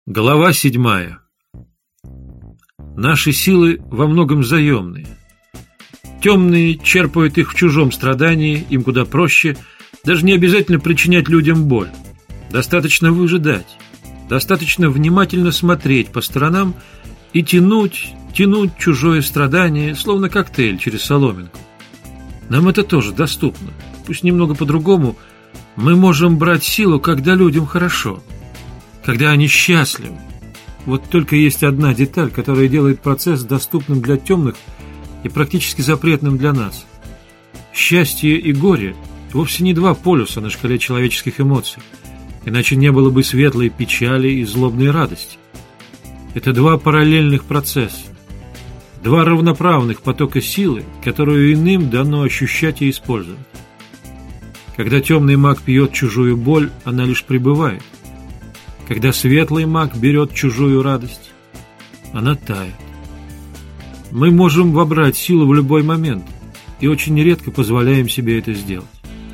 Глава 7. Наши силы во многом заемные. Темные черпают их в чужом страдании, им куда проще, даже не обязательно причинять людям боль. Достаточно выжидать, достаточно внимательно смотреть по сторонам и тянуть чужое страдание, словно коктейль через соломинку. Нам это тоже доступно, пусть немного по-другому. Мы можем брать силу, когда людям хорошо, когда они счастливы. Вот только есть одна деталь, которая делает процесс доступным для темных и практически запретным для нас. Счастье и горе вовсе не два полюса на шкале человеческих эмоций, иначе не было бы светлой печали и злобной радости. Это два параллельных процесса, два равноправных потока силы, которую иным дано ощущать и использовать. Когда темный маг пьет чужую боль, она лишь пребывает. Когда светлый маг берет чужую радость, она тает. Мы можем вобрать силу в любой момент и очень редко позволяем себе это сделать.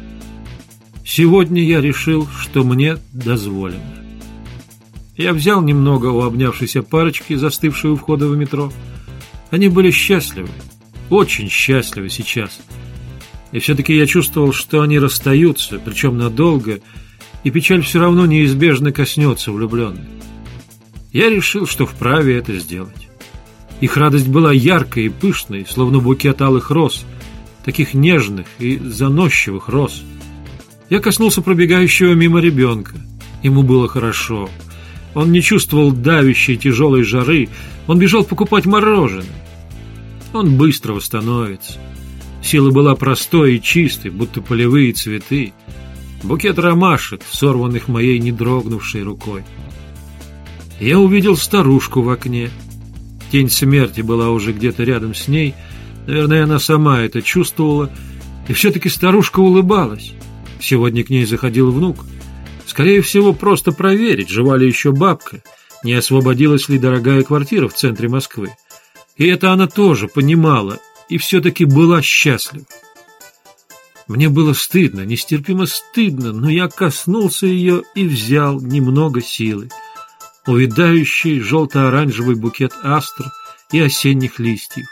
Сегодня я решил, что мне дозволено. Я взял немного у обнявшейся парочки, застывшей у входа в метро. Они были счастливы, очень счастливы сейчас. И все-таки я чувствовал, что они расстаются, причем надолго, и печаль все равно неизбежно коснется влюбленных. Я решил, что вправе это сделать. Их радость была яркой и пышной, словно букет алых роз, таких нежных и заносчивых роз. Я коснулся пробегающего мимо ребенка. Ему было хорошо. Он не чувствовал давящей тяжелой жары. Он бежал покупать мороженое. Он быстро восстановится. Сила была простой и чистой, будто полевые цветы. Букет ромашек, сорванных моей не дрогнувшей рукой. Я увидел старушку в окне. Тень смерти была уже где-то рядом с ней. Наверное, она сама это чувствовала. И все-таки старушка улыбалась. Сегодня к ней заходил внук. Скорее всего, просто проверить, жива ли еще бабка, не освободилась ли дорогая квартира в центре Москвы. И это она тоже понимала и все-таки была счастлива. Мне было стыдно, нестерпимо стыдно, но я коснулся ее и взял немного силы. Увядающий желто-оранжевый букет астр и осенних листьев.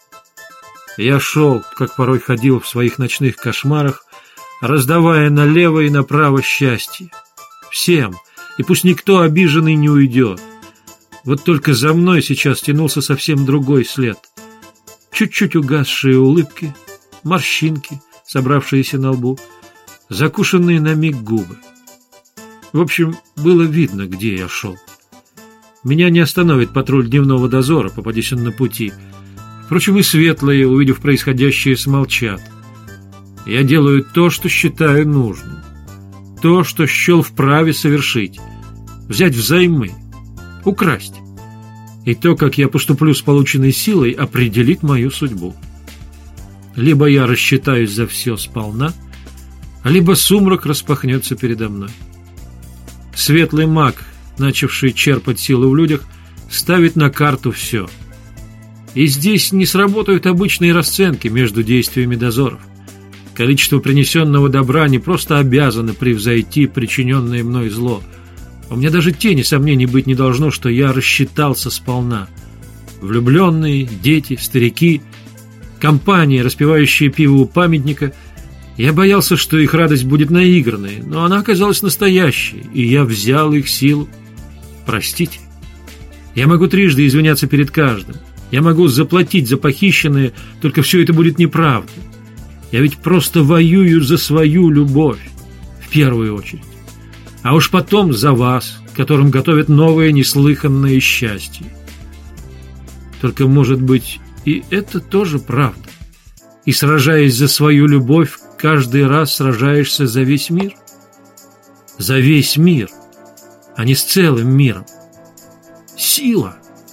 Я шел, как порой ходил в своих ночных кошмарах, раздавая налево и направо счастье. Всем, и пусть никто обиженный не уйдет. Вот только за мной сейчас тянулся совсем другой след. Чуть-чуть угасшие улыбки, морщинки, собравшиеся на лбу, закушенные на миг губы. В общем, было видно, где я шел. Меня не остановит патруль дневного дозора, попадись он на пути. Впрочем, и светлые, увидев происходящее, смолчат. Я делаю то, что считаю нужным. То, что счел вправе совершить. Взять взаймы. Украсть. И то, как я поступлю с полученной силой, определит мою судьбу. Либо я рассчитаюсь за все сполна, либо сумрак распахнется передо мной. Светлый маг, начавший черпать силу в людях, ставит на карту все. И здесь не сработают обычные расценки между действиями дозоров. Количество принесенного добра не просто обязано превзойти причиненное мной зло. У меня даже тени сомнений быть не должно, что я рассчитался сполна. Влюбленные, дети, старики, компания, распивающая пиво у памятника. Я боялся, что их радость будет наигранной, но она оказалась настоящей, и я взял их силу. Простите. Я могу трижды извиняться перед каждым. Я могу заплатить за похищенное, только все это будет неправдой. Я ведь просто воюю за свою любовь, в первую очередь. А уж потом за вас, которым готовят новое неслыханное счастье. Только, может быть, и это тоже правда. И сражаясь за свою любовь, каждый раз сражаешься за весь мир. За весь мир, а не с целым миром. Сила.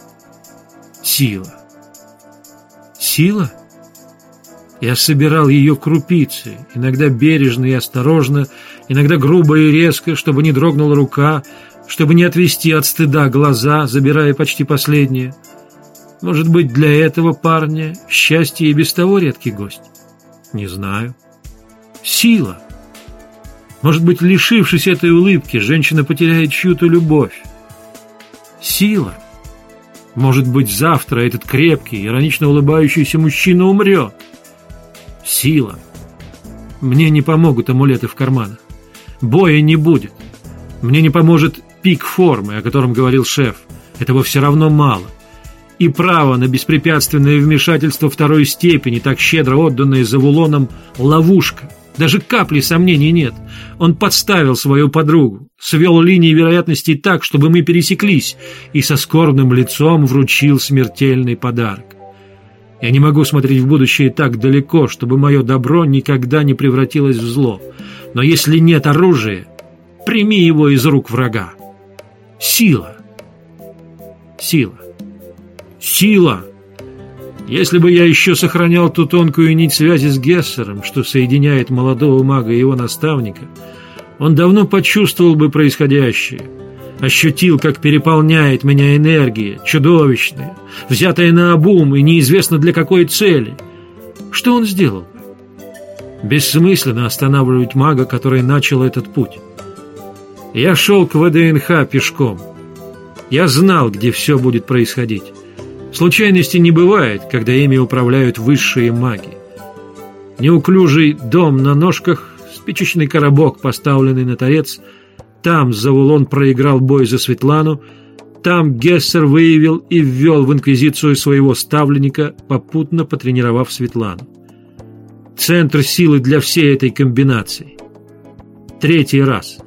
Сила. Сила? Я собирал ее крупицы, иногда бережно и осторожно, иногда грубо и резко, чтобы не дрогнула рука, чтобы не отвести от стыда глаза, забирая почти последнее. Может быть, для этого парня счастье и без того редкий гость? Не знаю. Сила. Может быть, лишившись этой улыбки, женщина потеряет чью-то любовь. Сила. Может быть, завтра этот крепкий, иронично улыбающийся мужчина умрет. Сила. Мне не помогут амулеты в карманах. Боя не будет. Мне не поможет пик формы, о котором говорил шеф. Этого все равно мало. И право на беспрепятственное вмешательство второй степени, так щедро отданное Завулоном, ловушка. Даже капли сомнений нет. Он подставил свою подругу, свел линии вероятностей так, чтобы мы пересеклись, и со скорбным лицом вручил смертельный подарок. Я не могу смотреть в будущее так далеко, чтобы мое добро никогда не превратилось в зло. Но если нет оружия, прими его из рук врага. Сила. Сила. Сила. Если бы я еще сохранял ту тонкую нить связи с Гессером, что соединяет молодого мага и его наставника, он давно почувствовал бы происходящее, ощутил, как переполняет меня энергия, чудовищная, взятая наобум и неизвестно для какой цели. Что он сделал бы? Бессмысленно останавливать мага, который начал этот путь. Я шел к ВДНХ пешком. Я знал, где все будет происходить. Случайности не бывает, когда ими управляют высшие маги. Неуклюжий дом на ножках, спичечный коробок, поставленный на торец. Там Завулон проиграл бой за Светлану. Там Гессер выявил и ввел в инквизицию своего ставленника, попутно потренировав Светлану. Центр силы для всей этой комбинации. 3-й раз.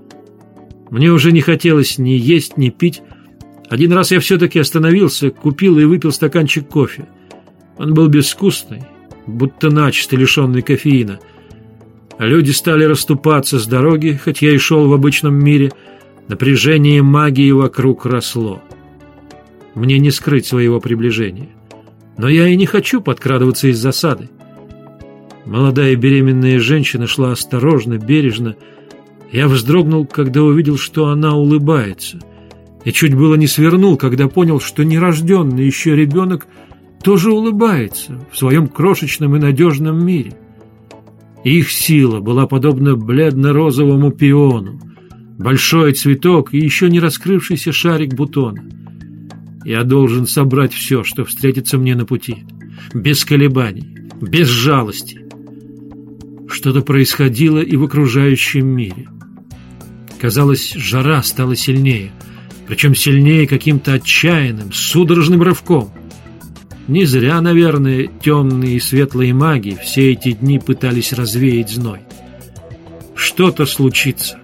Мне уже не хотелось ни есть, ни пить. Один раз я все-таки остановился, купил и выпил стаканчик кофе. Он был безвкусный, будто начисто лишенный кофеина. А люди стали расступаться с дороги, хоть я и шел в обычном мире. Напряжение магии вокруг росло. Мне не скрыть своего приближения. Но я и не хочу подкрадываться из засады. Молодая беременная женщина шла осторожно, бережно. Я вздрогнул, когда увидел, что она улыбается. И чуть было не свернул, когда понял, что нерожденный еще ребенок тоже улыбается в своем крошечном и надежном мире. Их сила была подобна бледно-розовому пиону, большой цветок и еще не раскрывшийся шарик бутона. Я должен собрать все, что встретится мне на пути, без колебаний, без жалости. Что-то происходило и в окружающем мире. Казалось, жара стала сильнее, причем сильнее каким-то отчаянным, судорожным рывком. Не зря, наверное, темные и светлые маги все эти дни пытались развеять зной. Что-то случится.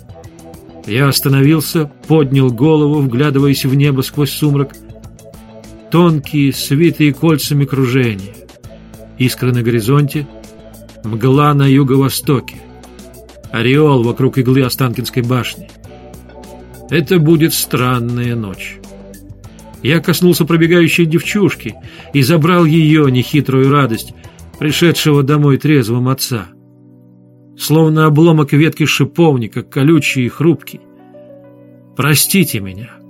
Я остановился, поднял голову, вглядываясь в небо сквозь сумрак. Тонкие, свитые кольцами кружения. Искры на горизонте, мгла на юго-востоке. Ореол вокруг иглы Останкинской башни. Это будет странная ночь. Я коснулся пробегающей девчушки и забрал ее нехитрую радость, пришедшего домой трезвым отца. Словно обломок ветки шиповника, колючий и хрупкий. Простите меня.